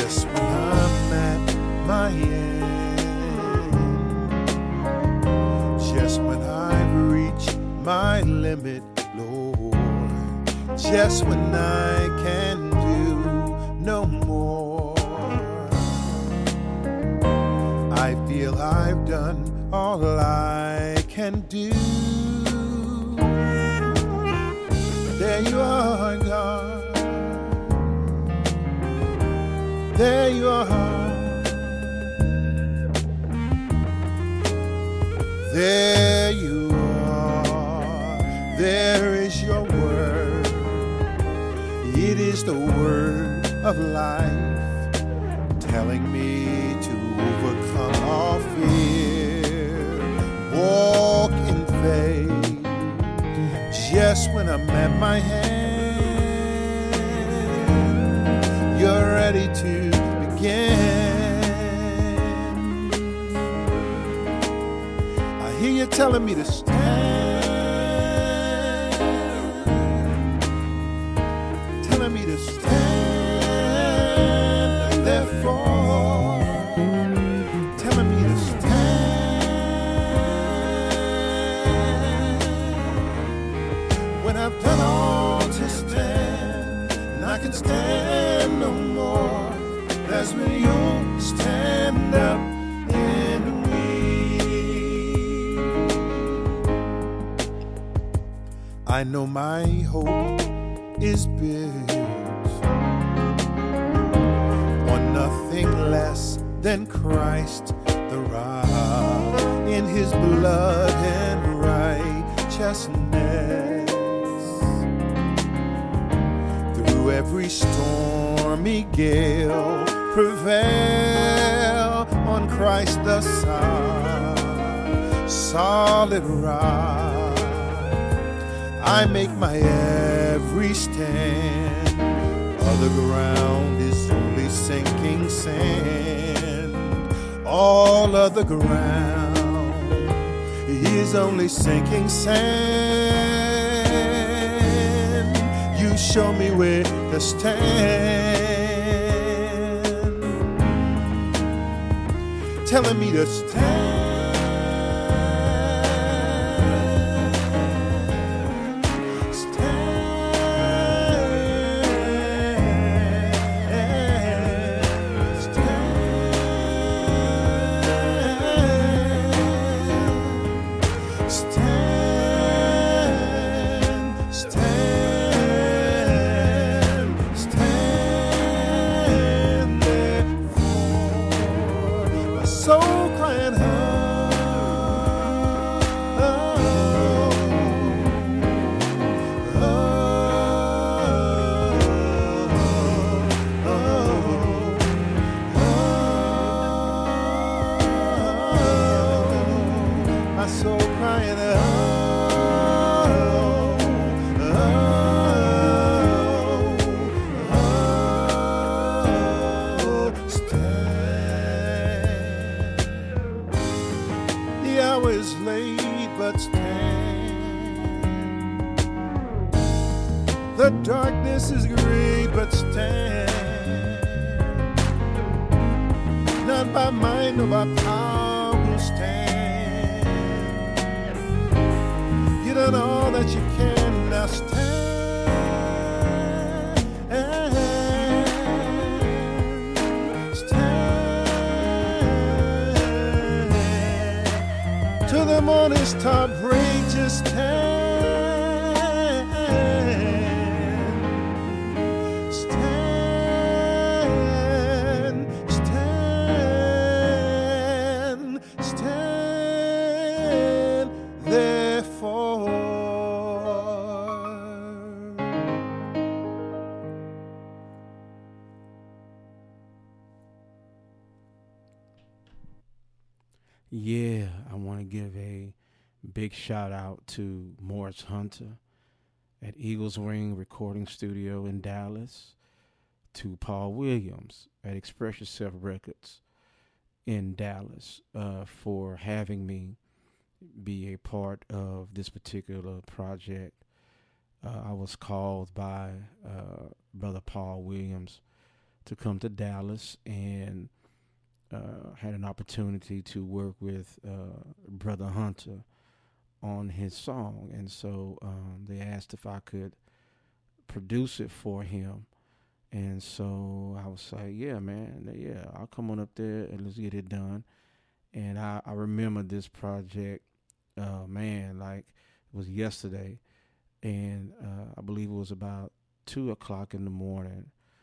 just when I'm at my end, just when I've reached my limit, Lord, just when I can do no more. I feel I've done all I can do. There you are, God. There you are. There you are. There is your word. It is the word of life, telling me to overcome all fear, walk in faith, just when I'm at my hand, you're ready to begin. I hear you telling me to stand, telling me to stand, and therefore telling me to stand. When I've done all to stand, and I can stand no more, that's when you stand up in me. I know my hope is built on nothing less than Christ the rock, in his blood and righteousness. Through every stormy gale, prevail on Christ the solid rock. I make my every stand. Other ground is only sinking sand. All other ground is only sinking sand. You show me where to stand, telling me to stand. The darkness is great, but stand. Not by might nor by power will stand. You done all that you can, now stand. Stand. To the morning star break, just stand. Yeah, I want to give a big shout out to Morris Hunter at Eagles Ring Recording Studio in Dallas, to Paul Williams at Express Yourself Records in Dallas for having me be a part of this particular project. I was called by Brother Paul Williams to come to Dallas, and had an opportunity to work with Brother Hunter on his song. And so they asked if I could produce it for him. And so I was like, yeah, man, yeah, I'll come on up there and let's get it done. And I remember this project, man, like it was yesterday. And I believe it was about 2 o'clock in the morning,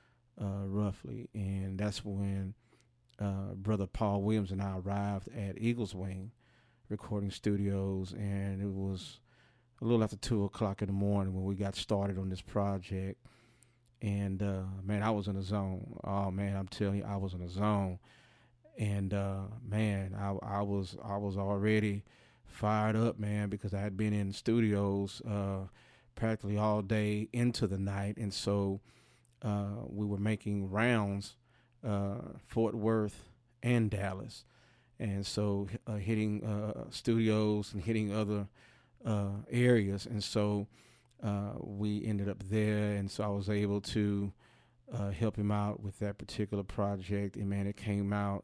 roughly. And that's when Brother Paul Williams and I arrived at Eagles Wing Recording Studios. And it was a little after 2 o'clock in the morning when we got started on this project. And, man, I was in a zone. Oh, man, I'm telling you, I was in a zone. And, man, I was already fired up, man, because I had been in studios practically all day into the night. And so we were making rounds, Fort Worth and Dallas. And so hitting studios and hitting other areas. And so we ended up there, and so I was able to help him out with that particular project. And, man, it came out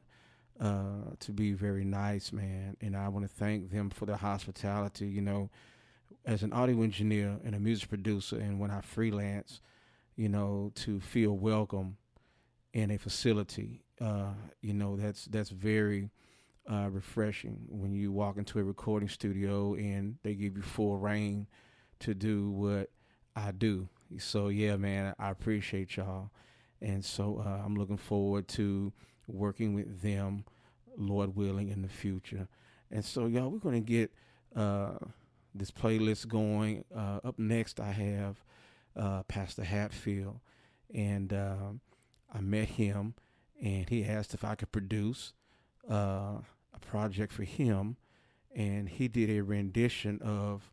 to be very nice, man. And I want to thank them for their hospitality. You know, as an audio engineer and a music producer, and when I freelance, you know, to feel welcome in a facility, you know, that's very refreshing when you walk into a recording studio and they give you full reign to do what I do. So, yeah, man, I appreciate y'all. And so I'm looking forward to working with them, Lord willing, in the future. And so, y'all, we're going to get this playlist going. Up next, I have Pastor Hatfield. And I met him, and he asked if I could produce a project for him. And he did a rendition of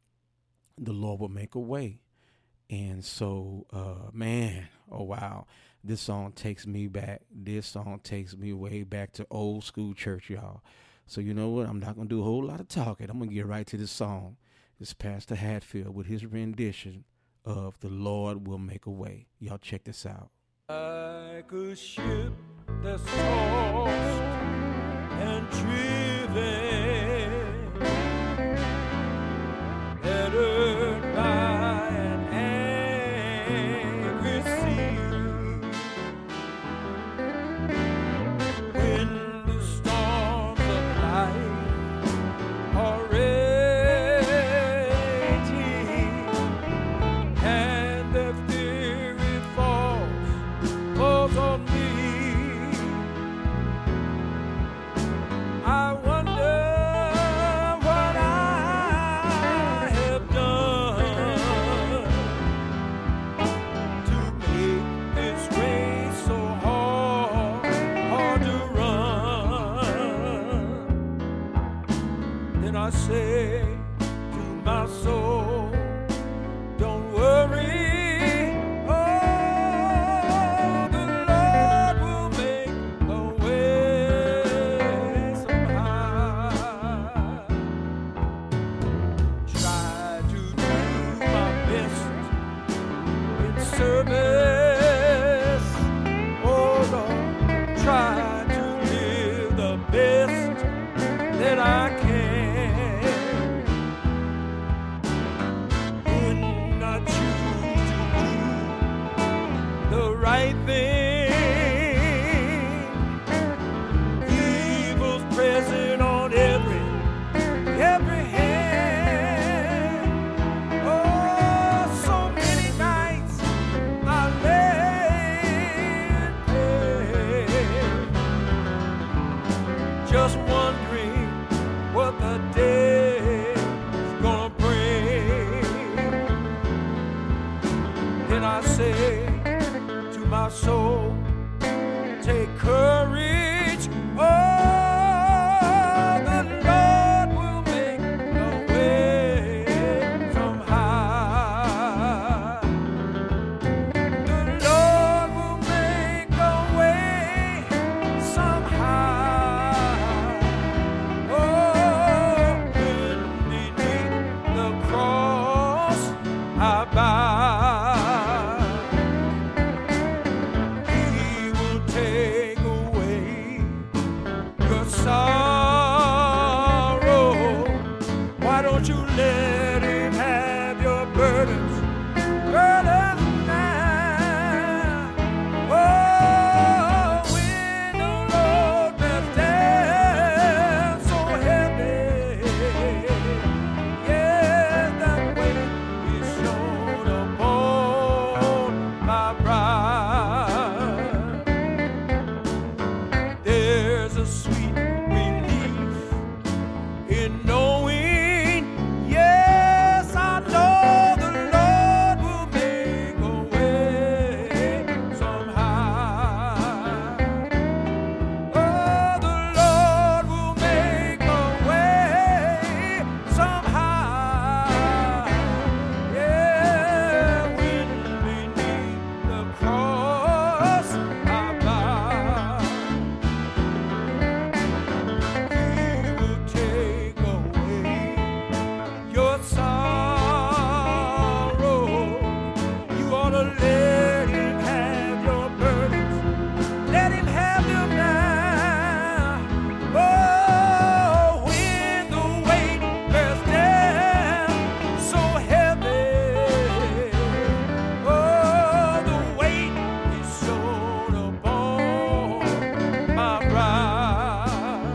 The Lord Will Make a Way. And so, man, oh, wow. This song takes me back. This song takes me way back to old school church, y'all. So you know what? I'm not going to do a whole lot of talking. I'm going to get right to this song. It's Pastor Hatfield with his rendition of The Lord Will Make a Way. Y'all check this out. Like a ship that's tossed and driven, battered by an angry sea. When the storms of life are raging and the fury falls on me, I wonder what I have done to make this race so hard to run. Then I say to my soul, don't worry. Service, oh Lord, try to live the best that I can. When I choose to do the right thing, evil's present on every hand. Oh, so many nights I lay just wondering what the day's gonna bring. Then I say to my soul, take courage, oh, the Lord will make a way from high. The Lord will make a way somehow. Oh, when beneath the cross I bow. sorrow. Why don't you let him have your burdens? Burdens now. Oh, when the Lord bears down so heavy, yes, that weight is shown upon my bride. There's a sweet relief in knowing, yes, I know the Lord will make a way somehow. Oh, the Lord will make a way somehow. Yeah, when beneath the cross I bow. He will take away your sorrow. You ought to let him have your burdens. Let him have them now. Oh, when the weight bears down so heavy. Oh, the weight is shown upon my bride.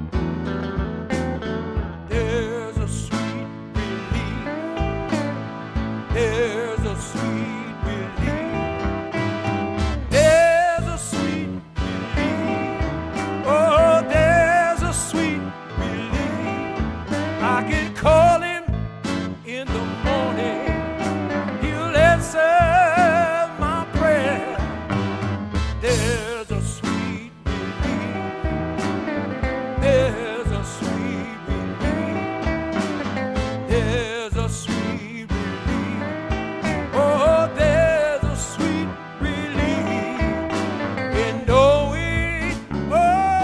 There's a sweet relief. There's a sweet relief. There's a sweet relief. Oh, there's a sweet relief. I can call him in the morning. He'll answer my prayer. There's a sweet relief. There's a sweet relief. There's a sweet relief. Oh, there's a sweet relief in knowing, oh,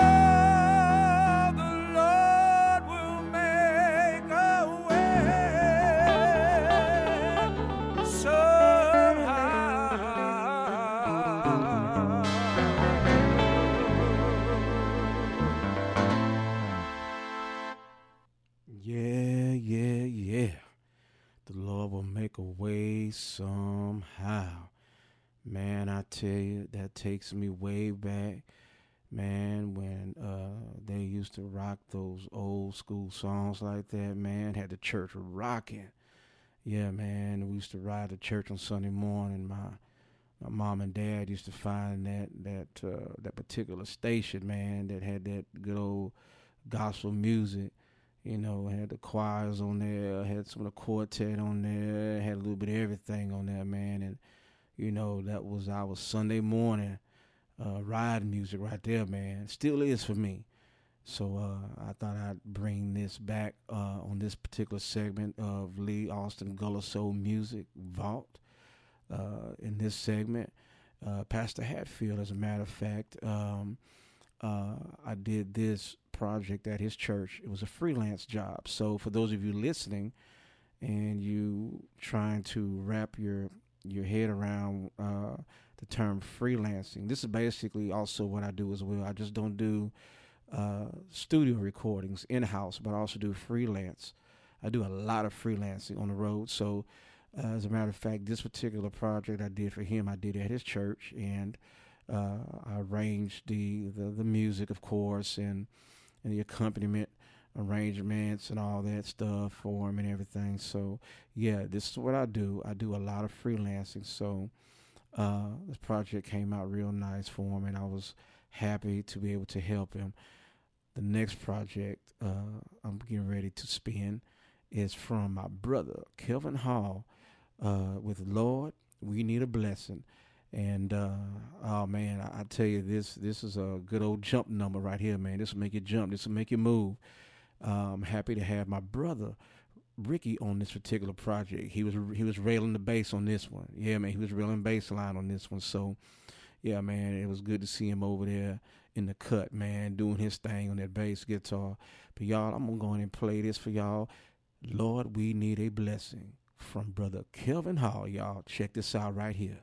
the Lord will make a way somehow. Yeah. The Lord will make a way somehow. Man, I tell you, that takes me way back, man, when they used to rock those old school songs like that, man, had the church rocking. Yeah, man, we used to ride to church on Sunday morning. My mom and dad used to find that particular station, man, that had that good old gospel music. You know, had the choirs on there, had some of the quartet on there, had a little bit of everything on there, man. And, you know, that was our Sunday morning ride music right there, man. Still is for me. So I thought I'd bring this back on this particular segment of Lee Austin Gullah Soul Music Vault. In this segment, Pastor Hatfield, as a matter of fact, I did this project at his church. It was a freelance job. So for those of you listening and you trying to wrap your head around the term freelancing, this is basically also what I do as well. I just don't do studio recordings in-house, but I also do freelance. I do a lot of freelancing on the road. So as a matter of fact, this particular project I did for him, I did at his church, and I arranged the music, of course, and the accompaniment arrangements and all that stuff for him and everything. So yeah, this is what I do. I do a lot of freelancing. So this project came out real nice for him, and I was happy to be able to help him. The next project I'm getting ready to spin is from my brother Kelvin Hall with Lord, We Need a Blessing. And oh man, I tell you, this is a good old jump number right here, man. This will make you jump. This will make you move. I'm happy to have my brother Ricky on this particular project. He was railing the bass on this one. Yeah, man, he was railing bass line on this one. So yeah, man, it was good to see him over there in the cut, man, doing his thing on that bass guitar. But y'all, I'm gonna go in and play this for y'all. Lord, We Need a Blessing from brother Kelvin Hall. Y'all check this out right here.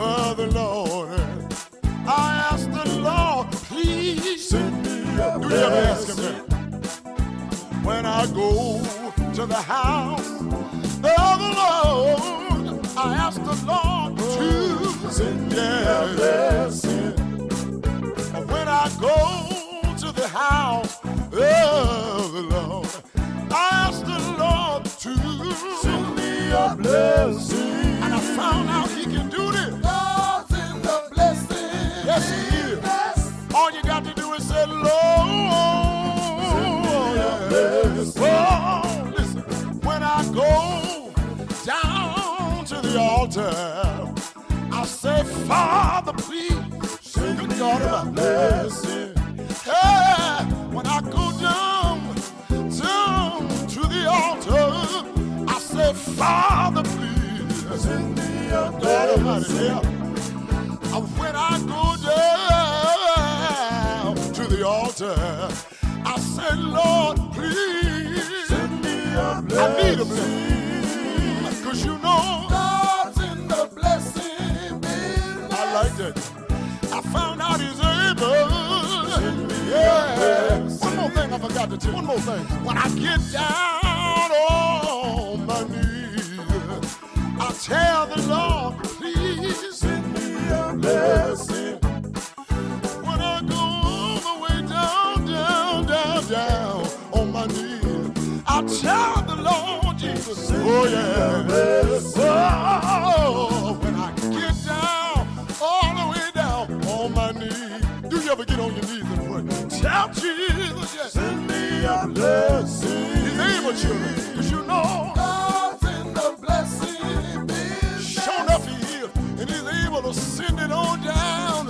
of the Lord. I asked the Lord, please send me a blessing. Do you ever ask him that? When I go to the house of the Lord, I ask the Lord to send me a blessing. When I go to the house of the Lord, I ask the Lord to send me a blessing. And I found out he can do this. God's in the blessing. Yes, he is. All you got to do is say, Lord, oh, listen, when I go down to the altar, I say, Father, please, send me God of a blessing. Hey, when I go down to the altar, I say, Father, please, send me a blessing. When I go down to the altar, I said, Lord, please send me a blessing. I need a blessing. Because you know God's in the blessing business. I like that. I found out he's able. Send me a blessing. One more thing I forgot to tell you. One more thing. When I get down on my knees, I tell the Lord, please send me a blessing. When I go all the way down on my knees, I tell the Lord Jesus, oh yeah, oh, when I get down all the way down on my knees, do you ever get on your knees and pray? Tell Jesus, yes, send me a blessing. He's able, children, because you know God's in the blessing business. Sure enough, he is, and he's able to send it on down.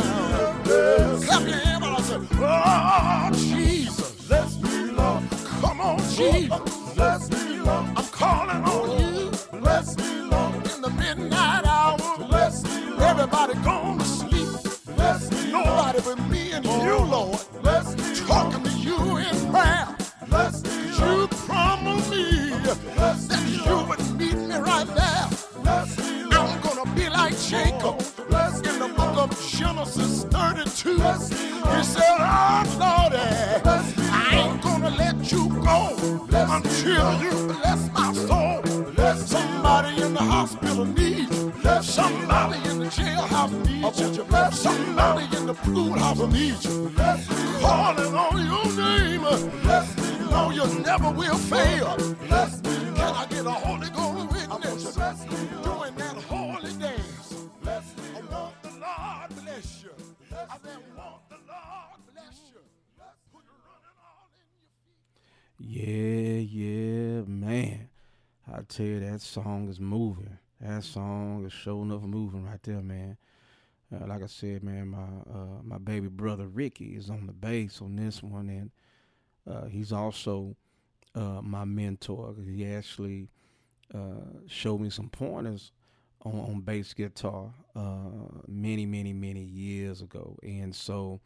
Clap your hand while I say, oh, Jesus, bless me, Lord. Come on, Jesus, bless me, Lord. I'm calling on you, bless me, Lord. In the midnight hour, bless me, Lord. Everybody gone to sleep, bless me, Lord. Nobody but me and you, Lord, bless me, talking to you in prayer, bless me, Lord. You promised me that you would meet me right there. Bless me, Lord. I'm gonna be like Jacob in the book of Genesis 32. He said, oh, Lord, I ain't gonna let you go until you bless my soul. Somebody in the hospital needs you. Somebody in the jailhouse needs you. Somebody in the pool house needs you. Calling on your name. No, you never will fail. Can I get a Holy Ghost witness doing that holy dance? I want the Lord bless you. I said, want the Lord bless you. Put it running all in your feet. Yeah, man. I tell you, that song is moving. That song is sure enough moving right there, man. Like I said, man, my baby brother Ricky is on the bass on this one, and he's also my mentor. He actually showed me some pointers on bass guitar many years ago, and so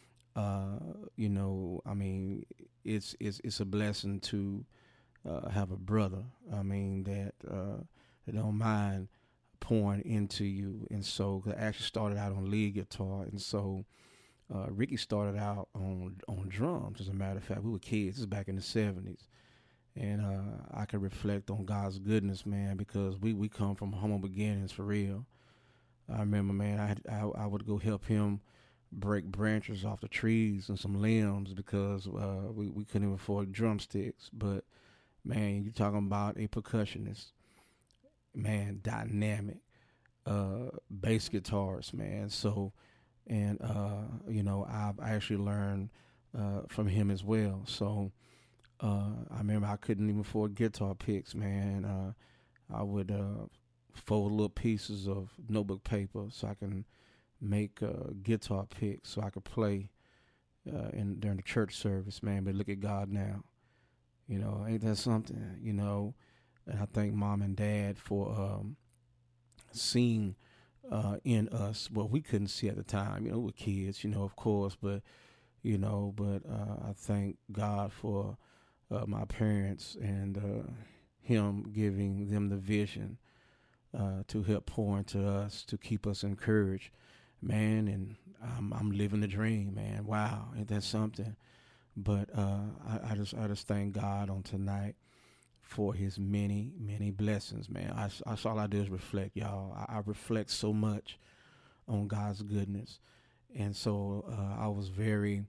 you know, I mean, it's a blessing to have a brother. I mean that don't mind pouring into you, and so I actually started out on lead guitar, and so Ricky started out on drums. As a matter of fact, we were kids. This is back in the 70s. And I can reflect on God's goodness, man, because we come from humble beginnings for real. I remember, man, I would go help him break branches off the trees and some limbs because we couldn't even afford drumsticks. But, man, you're talking about a percussionist, man, dynamic, bass guitarist, man. So, and, you know, I've actually learned from him as well. So, I remember I couldn't even afford guitar picks, man. I would fold little pieces of notebook paper so I can make guitar picks so I could play during the church service, man. But look at God now. You know, ain't that something? You know, and I thank Mom and Dad for seeing in us what we couldn't see at the time. You know, we were kids, you know, of course, but I thank God for my parents and him giving them the vision to help pour into us, to keep us encouraged, man. And I'm living the dream, man. Wow, ain't that something? But I just thank God on tonight for His many, many blessings, man. That's all I do is reflect, y'all. I reflect so much on God's goodness, and so I was very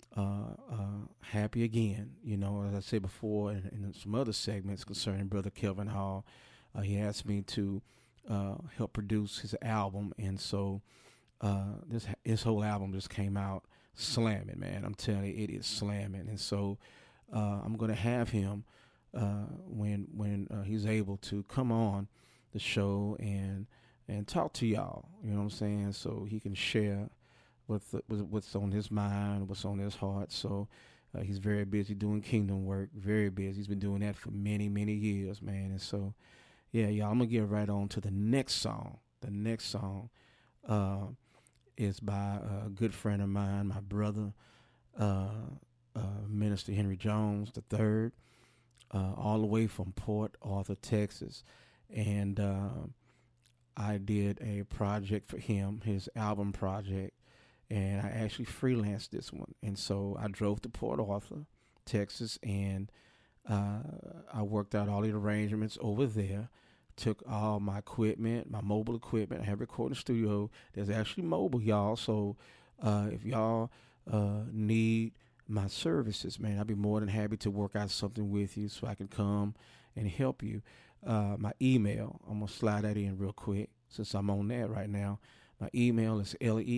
happy again. You know, as I said before in some other segments concerning Brother Kelvin Hall, he asked me to help produce his album, and so this whole album just came out slamming, man. I'm telling you, it is slamming, and so I'm gonna have him when he's able to come on the show and talk to y'all. You know what I'm saying? So he can share what's on his mind, what's on his heart. So he's very busy doing kingdom work, very busy. He's been doing that for many, many years, man. And so, yeah, y'all, I'm gonna get right on to the next song. The next song is by a good friend of mine, my brother, Minister Henry Jones III, all the way from Port Arthur, Texas. And I did a project for him, his album project, and I actually freelanced this one. And so I drove to Port Arthur, Texas, and I worked out all the arrangements over there. Took all my equipment, my mobile equipment. I have a recording studio that's actually mobile, y'all. So if y'all need my services, man, I'd be more than happy to work out something with you so I can come and help you. My email, I'm going to slide that in real quick since I'm on that right now. My email is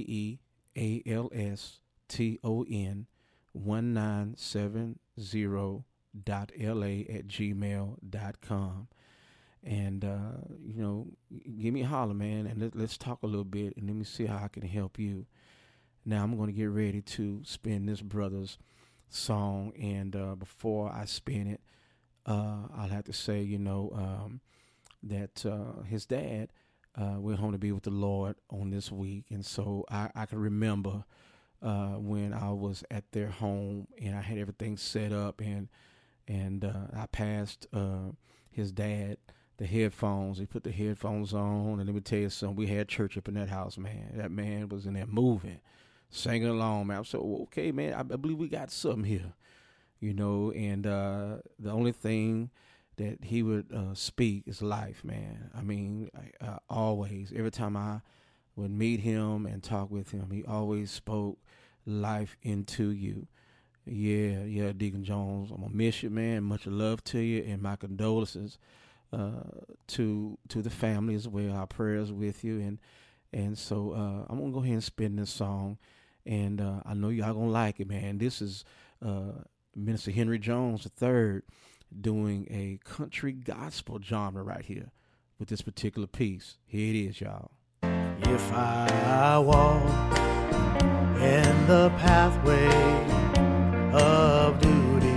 lealston1970.la@gmail.com. And, you know, give me a holler, man, and let's talk a little bit, and let me see how I can help you. Now, I'm going to get ready to spin this brother's song, and before I spin it, I'll have to say, you know, that his dad went home to be with the Lord on this week, and so I can remember when I was at their home, and I had everything set up, and I passed his dad the headphones. He put the headphones on, and let me tell you something, we had church up in that house, man. That man was in there moving, singing along, man. I said, well, okay, man, I believe we got something here, you know. And the only thing that he would speak is life, man. I mean, always, every time I would meet him and talk with him, he always spoke life into you. Yeah, Deacon Jones, I'm gonna miss you, man. Much love to you, and my condolences to the family as well. Our prayers with you, and so I'm gonna go ahead and spin this song, and I know y'all gonna like it, man. This is Minister Henry Jones III doing a country gospel genre right here with this particular piece. Here it is, y'all. If I walk in the pathway of duty,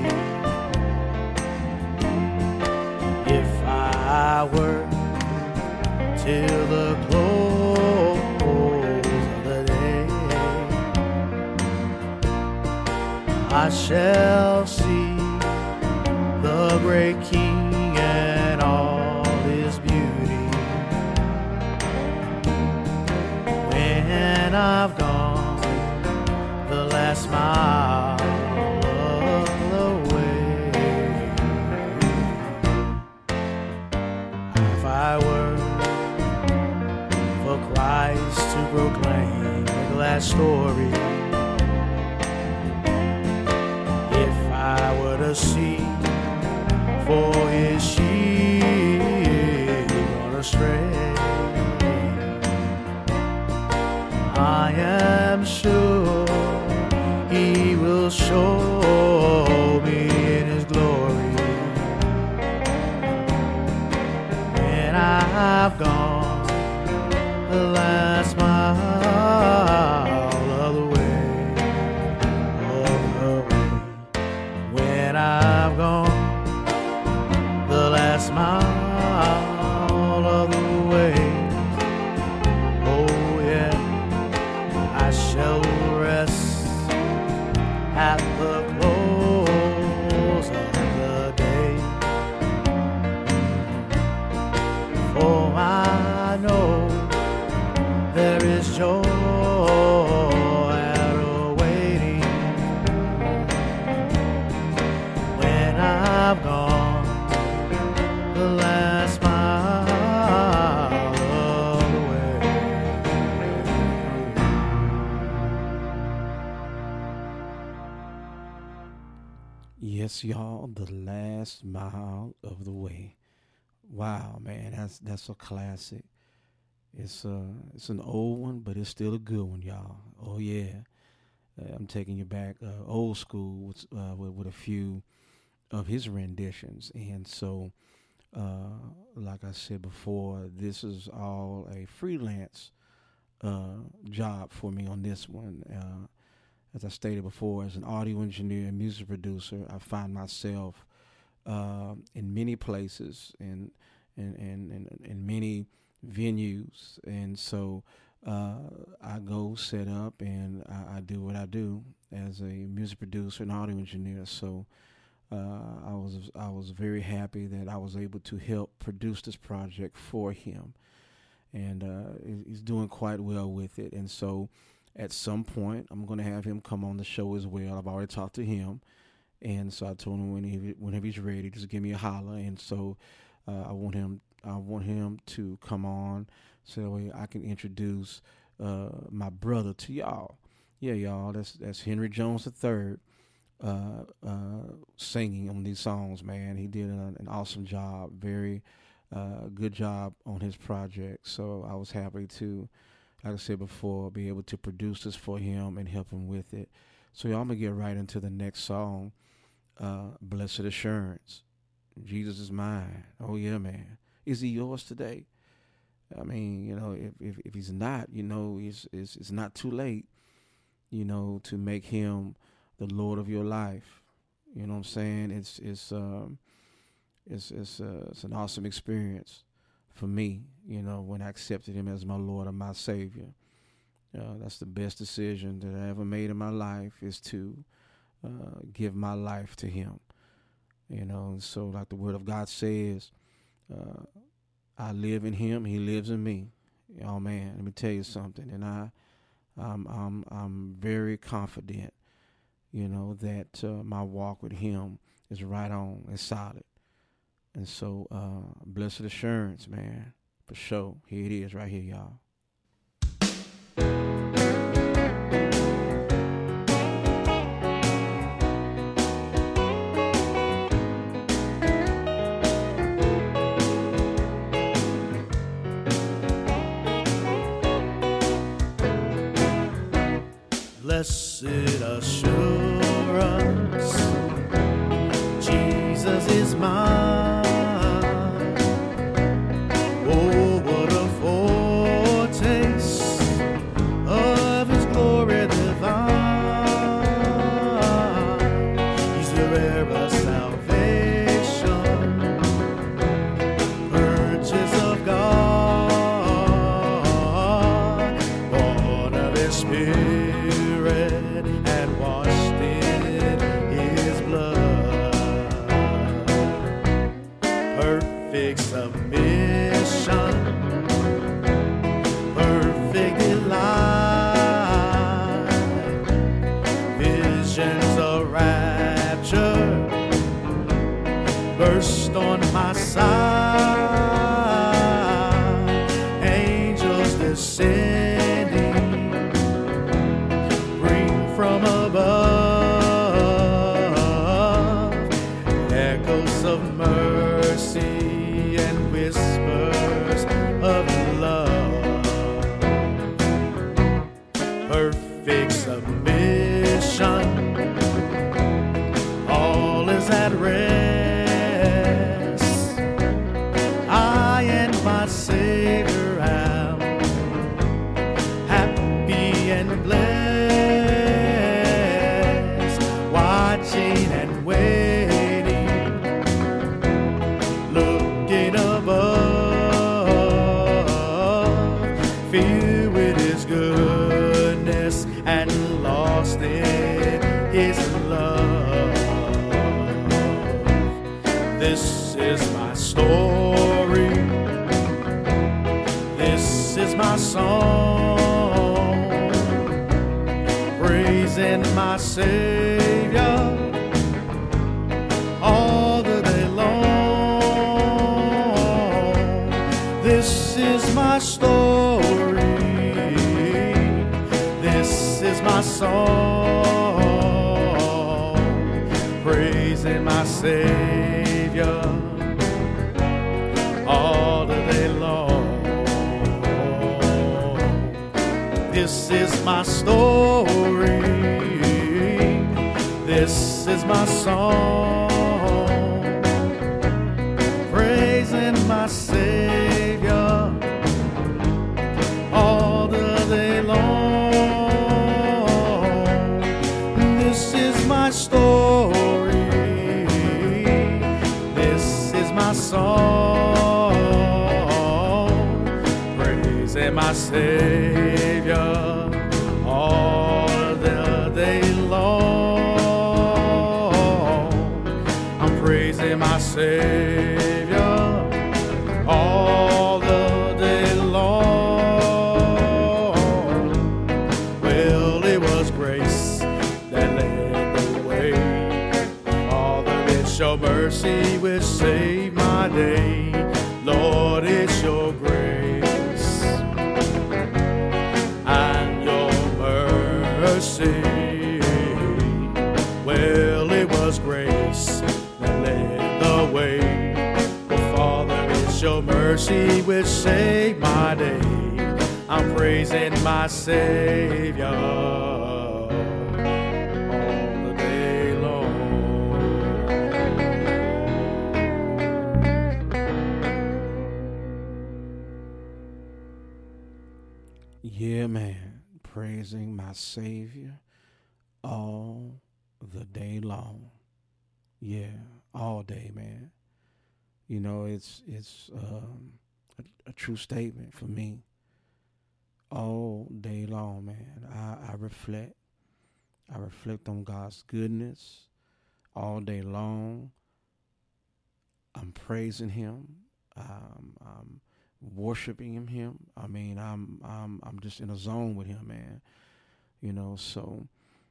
if I work till the close of the day, I shall see the great King and all his beauty. When I've gone the last mile of the way, if I were for Christ to proclaim the glad story, if I were to seek for his sheep gone astray, I am sure he will show me in his glory. When I've gone the last mile of the way, when I've gone the last mile of the way, oh yeah, I shall rest at the close of the day, for my Yes, y'all, the last mile of the way. Wow, man, that's a classic. It's an old one, but it's still a good one, y'all. Oh yeah, I'm taking you back old school with a few of his renditions, and so like I said before, this is all a freelance job for me on this one. As I stated before, as an audio engineer and music producer, I find myself in many places and many venues, and so I go set up and I do what I do as a music producer and audio engineer. So I was very happy that I was able to help produce this project for him, and he's doing quite well with it. And so at some point, I'm going to have him come on the show as well. I've already talked to him, and so I told him whenever he's ready, just give me a holler. And so I want him to come on so that way I can introduce my brother to y'all. Yeah, y'all, that's Henry Jones III singing on these songs, man. He did an awesome job, very good job on his project. So I was happy to, like I said before, be able to produce this for him and help him with it. So y'all, I'm going to get right into the next song, Blessed Assurance. Jesus is mine. Oh, yeah, man. Is he yours today? I mean, if he's not, it's not too late, to make him the Lord of your life. You know what I'm saying? It's an awesome experience for me, when I accepted him as my Lord and my Savior. That's the best decision that I ever made in my life, is to give my life to him. So like the Word of God says, I live in him, he lives in me. Oh man, let me tell you something. And I'm very confident, that my walk with him is right on, it's solid. And so, blessed assurance, man, for sure. Here it is, right here, y'all. Blessed assurance, Jesus is mine. Oh, what a foretaste of his glory divine. He's the heir of salvation, purchase of God, born of his Spirit, and washed in his blood. Perfect submission, perfect delight, visions of rapture burst on my side, angels descending from above, echoes of mercy and whispers of love. Perfect submission, all is at rest. I and my Savior am happy and blessed, watching and waiting, looking above, filled with his goodness and lost in his love. This is my story, this is my song, praising my Savior all the day long. This is my story, this is my song, praising my Savior all the day long. This is my story, this is my song, praising my Savior all the day long. This is my story, this is my song, praising my Savior all the day long. I'm praising my Savior all the day long. Well, it was grace that led the way. Father, it's your mercy which saved my day. Lord, it's your grace and your mercy. Well, it was grace that led the way. Oh, Father, it's your mercy which saved my day. I'm praising my Savior all the day long. Yeah, man, praising my Savior all the day long. Yeah, all day, man. You know, it's a true statement for me. All day long, man. I reflect on God's goodness all day long. I'm praising Him. I'm worshiping Him. I mean, I'm just in a zone with Him, man. You know, so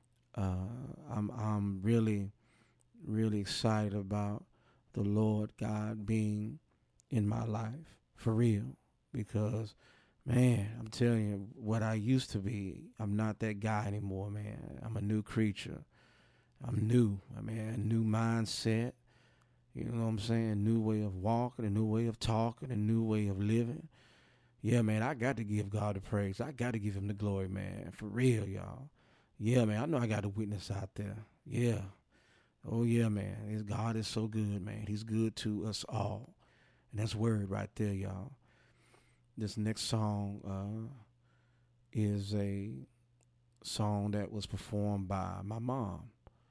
I'm really excited about the Lord God being in my life for real, because man, I'm telling you, what I used to be, I'm not that guy anymore, man. I'm a new creature. I'm new, man. New mindset. You know what I'm saying? New way of walking, a new way of talking, a new way of living. Yeah, man, I got to give God the praise. I got to give Him the glory, man. For real, y'all. Yeah, man, I know I got a witness out there. Yeah. Oh, yeah, man. God is so good, man. He's good to us all. And that's word right there, y'all. This next song is a song that was performed by my mom.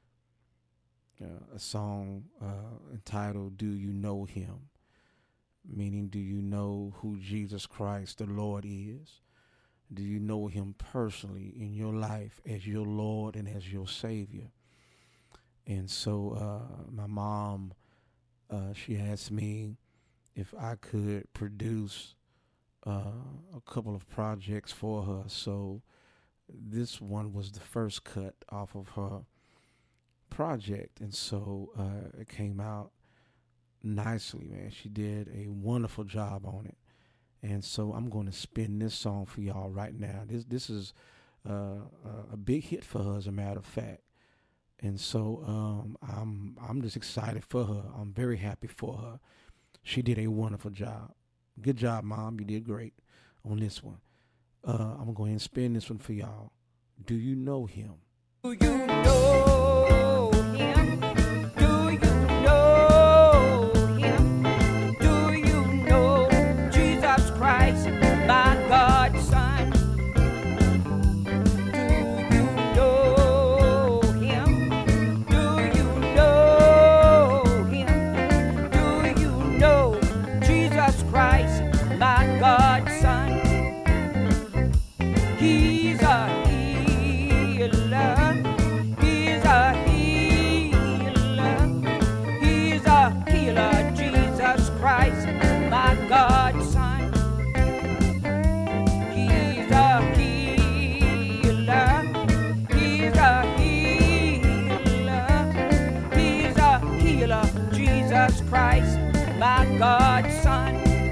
A song entitled, Do You Know Him? Meaning, do you know who Jesus Christ, the Lord, is? Do you know Him personally in your life as your Lord and as your Savior? And so my mom, she asked me if I could produce a couple of projects for her. So this one was the first cut off of her project. And so it came out nicely, man. She did a wonderful job on it. And so I'm going to spin this song for y'all right now. This is a big hit for her, as a matter of fact. And so I'm just excited for her. I'm very happy for her. She did a wonderful job. Good job, Mom. You did great on this one. I'm going to go ahead and spin this one for y'all. Do you know Him? Do you know Him? Do you know Him? Do you know Jesus Christ, my God's Son? Do you know Him? Do you know Him? Do you know Jesus Christ, my God's Son? He's a healer. He's a healer. He's a healer. Jesus Christ, my God's Son. He's a healer. He's a healer. He's a healer. Jesus Christ, my God's Son.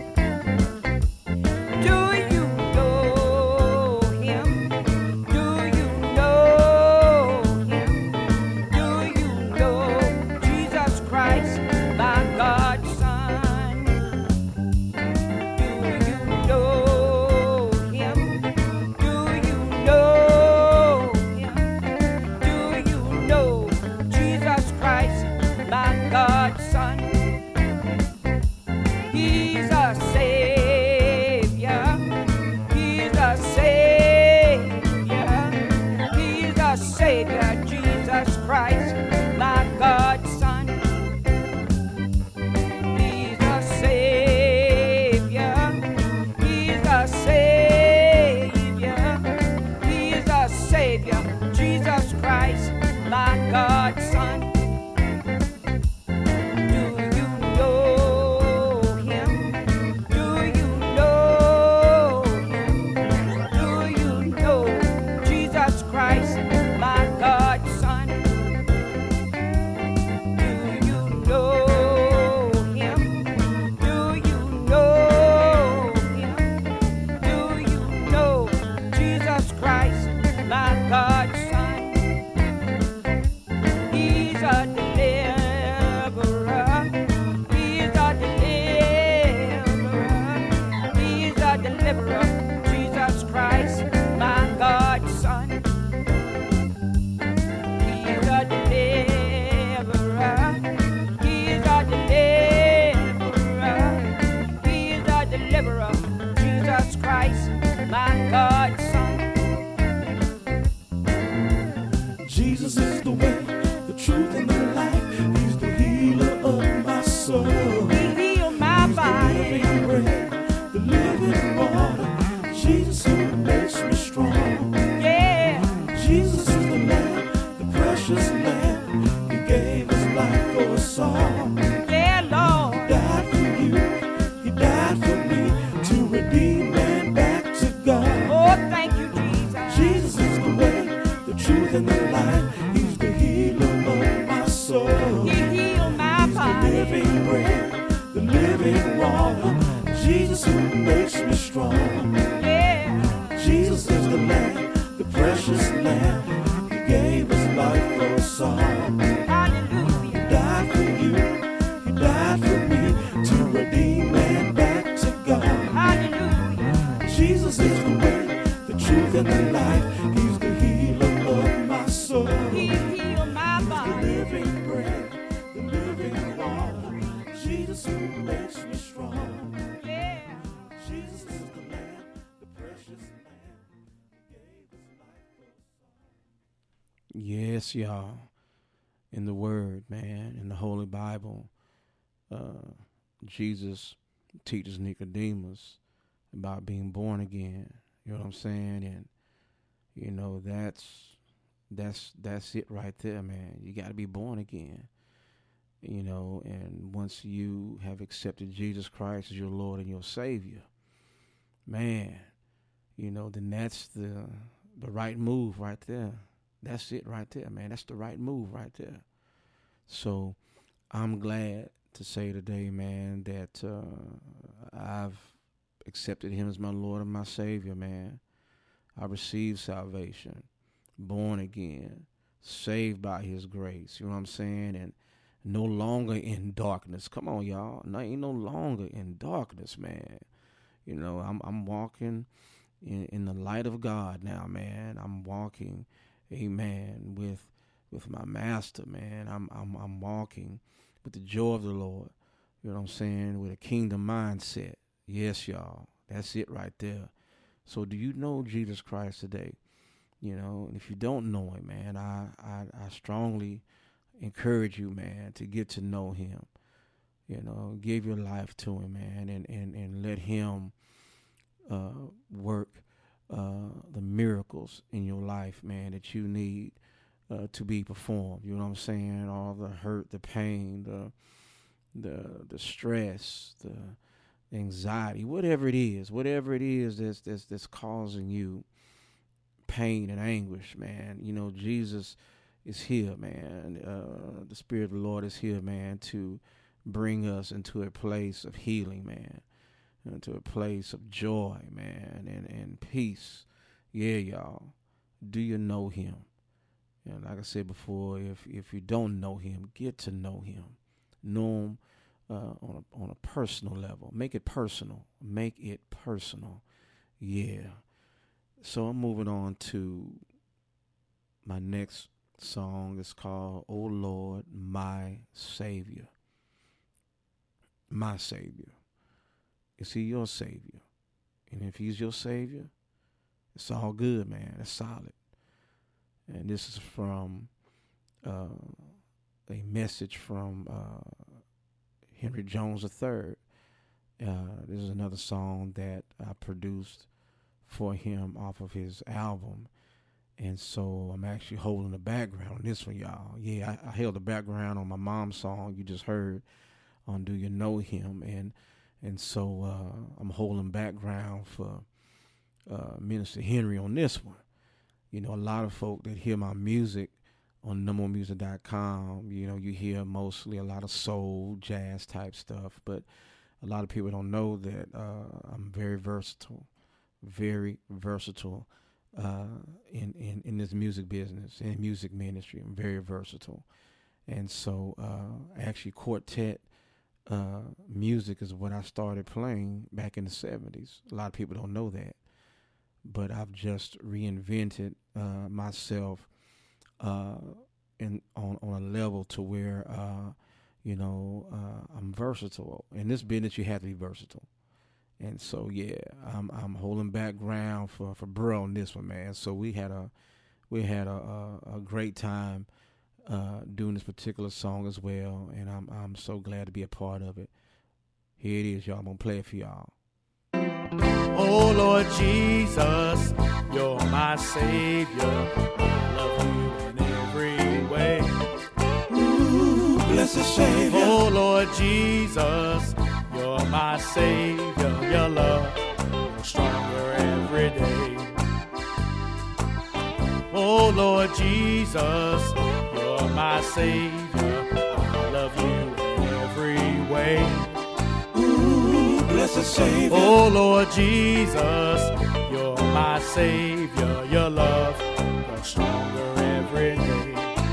Do you know Him? Do you know Him? Do you know life. He's the healer of my soul. He healed my body. The living bread, the living water. Jesus who makes me strong. Yeah. Jesus is the Lamb, the precious Lamb. He gave his life for us all. Yeah, Lord. He died for you, he died for me, to redeem man back to God. Oh, thank you, Jesus. Jesus is the way, the truth, and the life. He's the healer of my soul. He healed my The body. living bread, the living water. Jesus who makes me strong. Yeah. Jesus is the Lamb, the precious Lamb. He gave his life for us all. He Hallelujah. died for you, he died for me, to redeem man back to God. Hallelujah. Jesus is the way, the truth, and the life. He's the healer of my soul. He healed my The body. living bread, the living water. Jesus who makes me strong. Yeah. Jesus is the Lamb, the precious Lamb. He gave his life for us. Yes, y'all. In the Word, man, in the Holy Bible, Jesus teaches Nicodemus about being born again. You know what I'm saying? And you know that's it right there, man. You got to be born again. You know, and once you have accepted Jesus Christ as your Lord and your Savior, man, you know, then that's the right move right there. That's it right there, man. That's the right move right there. So I'm glad to say today, man, that I've accepted him as my Lord and my Savior, man. I received salvation, born again, saved by his grace. You know what I'm saying? And no longer in darkness. Come on, y'all. No, ain't no longer in darkness, man. You know, I'm walking in the light of God now, man. I'm walking, amen, with my master, man. I'm walking with the joy of the Lord. You know what I'm saying? With a kingdom mindset. Yes, y'all. That's it right there. So do you know Jesus Christ today? You know, and if you don't know him, man, I strongly encourage you, man, to get to know him. You know, give your life to him, man, and let him work the miracles in your life, man, that you need to be performed. You know what I'm saying? All the hurt, the pain, the stress, the anxiety, whatever it is that's causing you pain and anguish, man. You know, Jesus is here, man. The Spirit of the Lord is here, man, to bring us into a place of healing, man, into a place of joy, man, and peace. Yeah, y'all. Do you know him? And like I said before, if you don't know him, get to know him. Know him on a personal level. Make it personal. Make it personal. Yeah. So I'm moving on to my next song. It's called "Oh Lord, My Savior." My Savior. Is he your Savior? And if he's your Savior, it's all good, man. It's solid. And this is from a message from Henry Jones III. This is another song that I produced for him off of his album. And so I'm actually holding the background on this one, y'all. Yeah, I held the background on my mom's song you just heard on Do You Know Him? And so I'm holding background for Minister Henry on this one. You know, a lot of folk that hear my music on numbermusic.com, you know, you hear mostly a lot of soul, jazz type stuff, but a lot of people don't know that I'm very versatile in this music business, in music ministry. I'm very versatile. And so actually quartet music is what I started playing back in the 70s. A lot of people don't know that. But I've just reinvented myself on a level to where I'm versatile. In this business, you have to be versatile. And so yeah, I'm holding back ground for bro on this one, man. So we had a great time doing this particular song as well, and I'm so glad to be a part of it. Here it is, y'all. I'm gonna play it for y'all. Oh Lord Jesus, you're my Savior. I love you in every way. Ooh, blessed Savior. Oh Lord Jesus, you're my Savior. Your love grows stronger every day. Oh Lord Jesus, you're my Savior. I love you in every way. Ooh, blessed Savior. Oh Lord Jesus, you're my Savior. Your love grows stronger every day.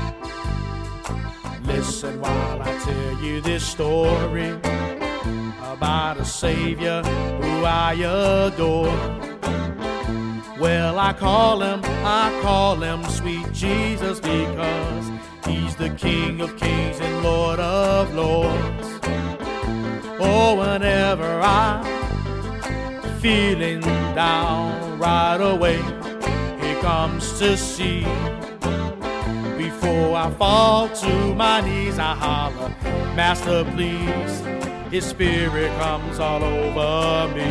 Listen while I tell you this story about a Savior who I adore. Well, I call him sweet Jesus, because he's the King of kings and Lord of lords. Oh, whenever I'm feeling down, right away he comes to see. Before I fall to my knees, I holler, Master, please. His spirit comes all over me.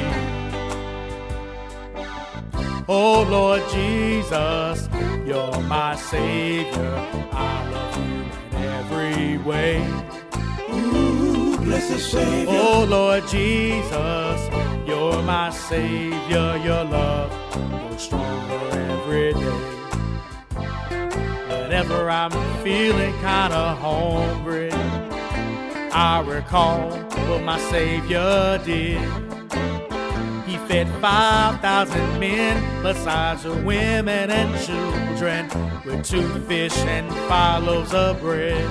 Oh Lord Jesus, you're my Savior. I love you in every way. Ooh, blessed Savior. Oh Lord Jesus, you're my Savior. Your love grows stronger every day. Whenever I'm feeling kinda hungry, I recall what my Savior did. He fed 5,000 men, besides the women and children, with 2 fish and 5 loaves of bread.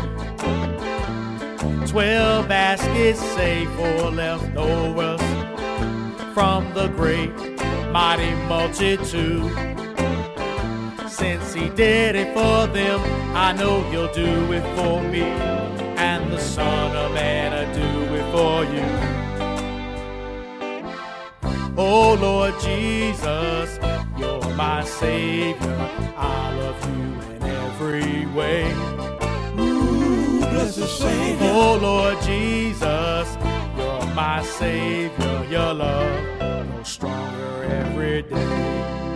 12 baskets saved for leftovers from the great mighty multitude. Since he did it for them, I know he'll do it for me, and the Son of Man will do it for you. Oh Lord Jesus, you're my Savior. I love you in every way. Ooh, blessed Savior. Oh Lord Jesus, you're my Savior. Your love grows stronger every day.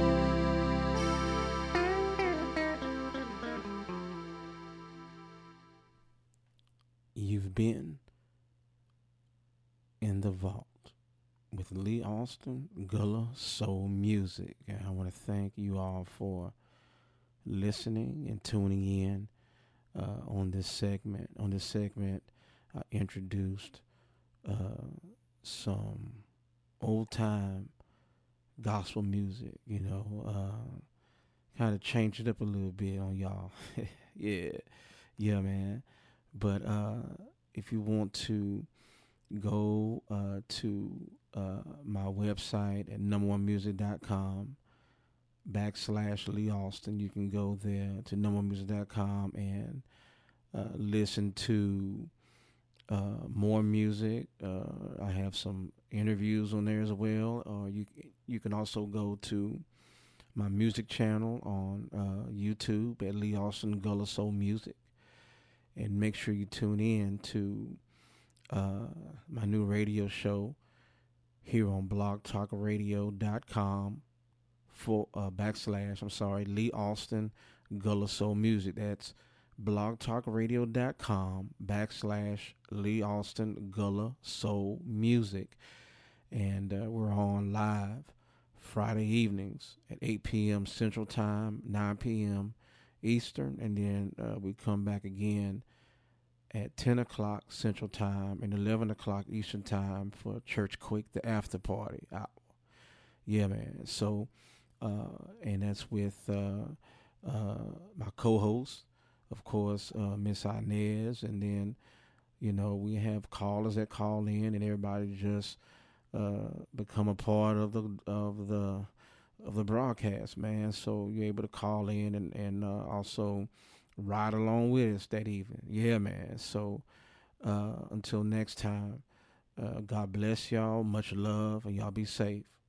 You've been in the vault with Lee Austin, Gullah Soul Music. And I want to thank you all for listening and tuning in on this segment. On this segment, I introduced some old-time gospel music, kind of changed it up a little bit on y'all. Yeah, man. But if you want to go to my website at numberonemusic.com/Lee Austin. You can go there to numberonemusic.com and listen to more music. I have some interviews on there as well. Or you can also go to my music channel on YouTube at Lee Austin Gullah Soul Music, and make sure you tune in to my new radio show here on blogtalkradio.com /Lee Austin Gullah Soul Music. That's blogtalkradio.com /Lee Austin Gullah Soul Music. And we're on live Friday evenings at 8 p.m. Central Time, 9 p.m. Eastern, and then we come back again at 10 o'clock Central Time and 11 o'clock Eastern Time for Church Quake, the after party hour. Yeah, man. So, and that's with my co-host, of course, Miss Inez, and then, we have callers that call in, and everybody just become a part of the broadcast, man. So you're able to call in and also ride along with us that evening. Yeah, man. So until next time, God bless y'all. Much love, and y'all be safe.